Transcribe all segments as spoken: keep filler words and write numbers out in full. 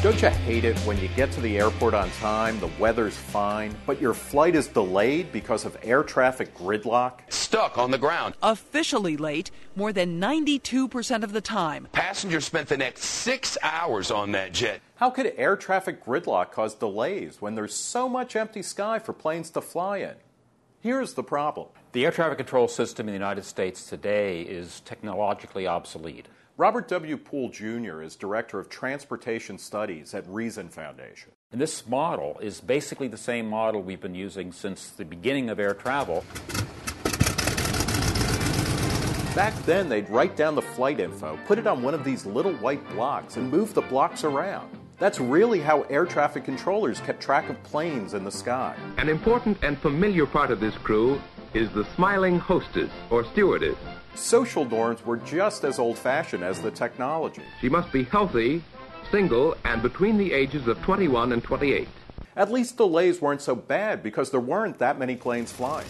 Don't you hate it when you get to the airport on time, the weather's fine, but your flight is delayed because of air traffic gridlock? Stuck on the ground. Officially late more than ninety-two percent of the time. Passengers spent the next six hours on that jet. How could air traffic gridlock cause delays when there's so much empty sky for planes to fly in? Here's the problem. The air traffic control system in the United States today is technologically obsolete. Robert W. Poole, Junior is Director of Transportation Studies at Reason Foundation. And this model is basically the same model we've been using since the beginning of air travel. Back then, they'd write down the flight info, put it on one of these little white blocks, and move the blocks around. That's really how air traffic controllers kept track of planes in the sky. An important and familiar part of this crew is the smiling hostess or stewardess. Social norms were just as old-fashioned as the technology. She must be healthy, single, and between the ages of twenty-one and twenty-eight. At least delays weren't so bad because there weren't that many planes flying.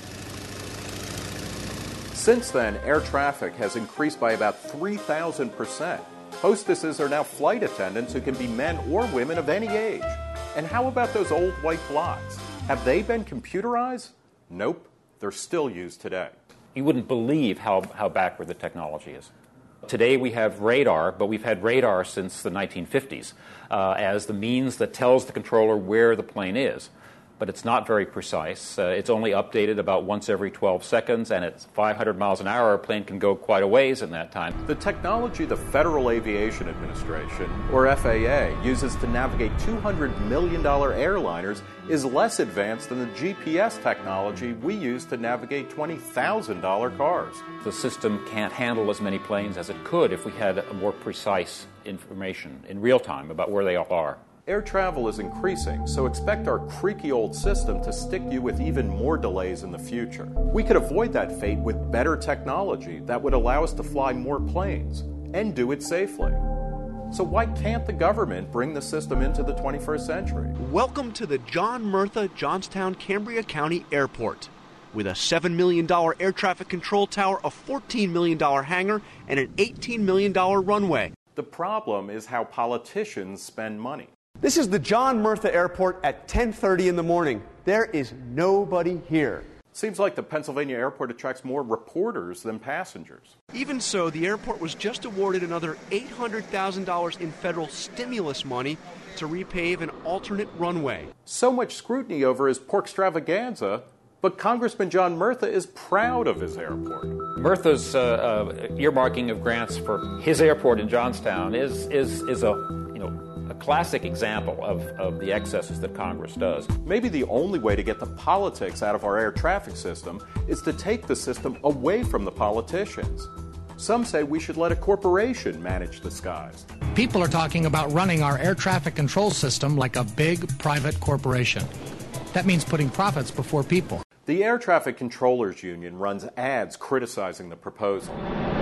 Since then, air traffic has increased by about three thousand percent. Hostesses are now flight attendants who can be men or women of any age. And how about those old white blocks? Have they been computerized? Nope, they're still used today. You wouldn't believe how, how backward the technology is. Today we have radar, but we've had radar since the nineteen fifties uh, as the means that tells the controller where the plane is. But it's not very precise. Uh, it's only updated about once every twelve seconds, and at five hundred miles an hour, a plane can go quite a ways in that time. The technology the Federal Aviation Administration, or F A A, uses to navigate two hundred million dollars airliners is less advanced than the G P S technology we use to navigate twenty thousand dollars cars. The system can't handle as many planes as it could if we had a more precise information in real time about where they all are. Air travel is increasing, so expect our creaky old system to stick you with even more delays in the future. We could avoid that fate with better technology that would allow us to fly more planes and do it safely. So why can't the government bring the system into the twenty-first century? Welcome to the John Murtha Johnstown Cambria County Airport. With a seven million dollars air traffic control tower, a fourteen million dollars hangar, and an eighteen million dollars runway. The problem is how politicians spend money. This is the John Murtha Airport at ten thirty in the morning. There is nobody here. Seems like the Pennsylvania airport attracts more reporters than passengers. Even so, the airport was just awarded another eight hundred thousand dollars in federal stimulus money to repave an alternate runway. So much scrutiny over his pork extravaganza, but Congressman John Murtha is proud of his airport. Murtha's uh, uh, earmarking of grants for his airport in Johnstown is is is a you know. a classic example of, of the excesses that Congress does. Maybe the only way to get the politics out of our air traffic system is to take the system away from the politicians. Some say we should let a corporation manage the skies. People are talking about running our air traffic control system like a big private corporation. That means putting profits before people. The Air Traffic Controllers Union runs ads criticizing the proposal.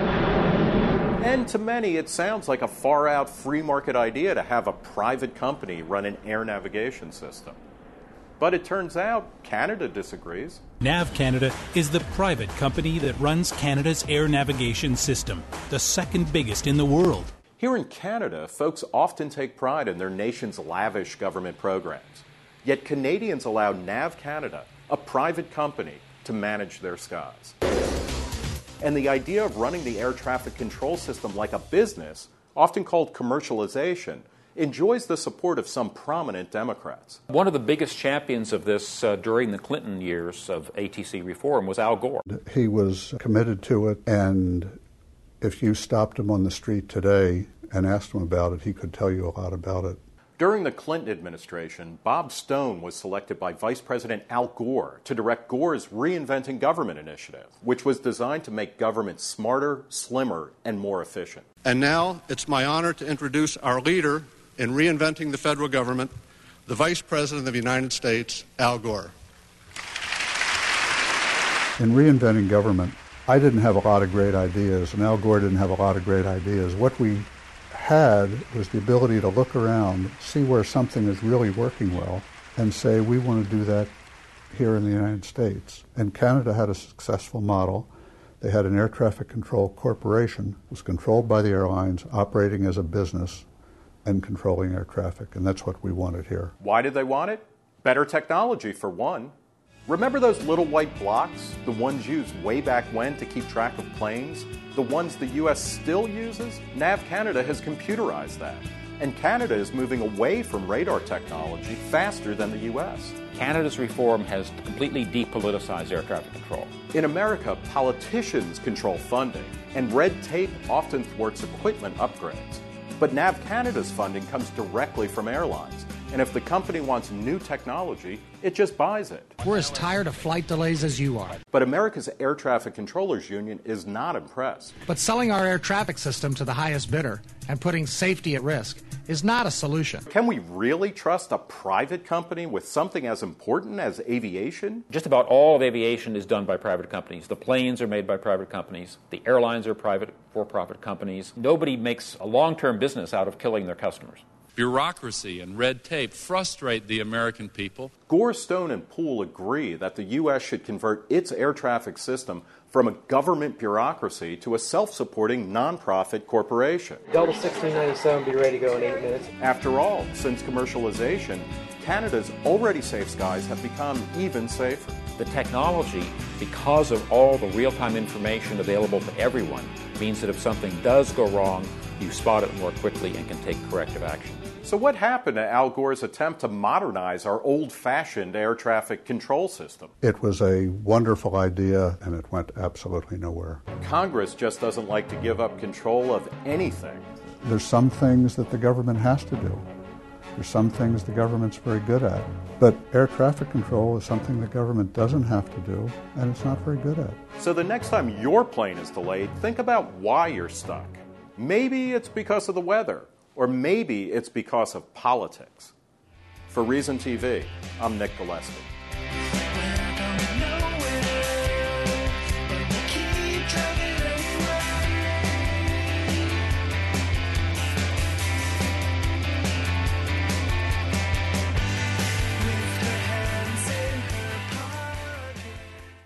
And to many, it sounds like a far-out free market idea to have a private company run an air navigation system. But it turns out Canada disagrees. Nav Canada is the private company that runs Canada's air navigation system, the second biggest in the world. Here in Canada, folks often take pride in their nation's lavish government programs. Yet Canadians allow Nav Canada, a private company, to manage their skies. And the idea of running the air traffic control system like a business, often called commercialization, enjoys the support of some prominent Democrats. One of the biggest champions of this uh, during the Clinton years of A T C reform was Al Gore. He was committed to it, and if you stopped him on the street today and asked him about it, he could tell you a lot about it. During the Clinton administration, Bob Stone was selected by Vice President Al Gore to direct Gore's Reinventing Government initiative, which was designed to make government smarter, slimmer, and more efficient. And now it's my honor to introduce our leader in reinventing the federal government, the Vice President of the United States, Al Gore. In reinventing government, I didn't have a lot of great ideas, and Al Gore didn't have a lot of great ideas. What we had was the ability to look around, see where something is really working well, and say, we want to do that here in the United States. And Canada had a successful model. They had an air traffic control corporation. It was controlled by the airlines, operating as a business, and controlling air traffic, and that's what we wanted here. Why did they want it? Better technology, for one. Remember those little white blocks, the ones used way back when to keep track of planes? The ones the U S still uses? Nav Canada has computerized that. And Canada is moving away from radar technology faster than the U S. Canada's reform has completely depoliticized air traffic control. In America, politicians control funding, and red tape often thwarts equipment upgrades. But Nav Canada's funding comes directly from airlines. And if the company wants new technology, it just buys it. We're as tired of flight delays as you are. But America's Air Traffic Controllers Union is not impressed. But selling our air traffic system to the highest bidder and putting safety at risk is not a solution. Can we really trust a private company with something as important as aviation? Just about all of aviation is done by private companies. The planes are made by private companies. The airlines are private, for-profit companies. Nobody makes a long-term business out of killing their customers. Bureaucracy and red tape frustrate the American people. Gore, Stone, and Poole agree that the U S should convert its air traffic system from a government bureaucracy to a self-supporting nonprofit corporation. Delta sixteen ninety-seven be ready to go in eight minutes. After all, since commercialization, Canada's already safe skies have become even safer. The technology, because of all the real-time information available to everyone, means that if something does go wrong, you spot it more quickly and can take corrective action. So what happened to Al Gore's attempt to modernize our old-fashioned air traffic control system? It was a wonderful idea, and it went absolutely nowhere. Congress just doesn't like to give up control of anything. There's some things that the government has to do. There's some things the government's very good at. But air traffic control is something the government doesn't have to do, and it's not very good at. So the next time your plane is delayed, think about why you're stuck. Maybe it's because of the weather, or maybe it's because of politics. For Reason T V, I'm Nick Gillespie.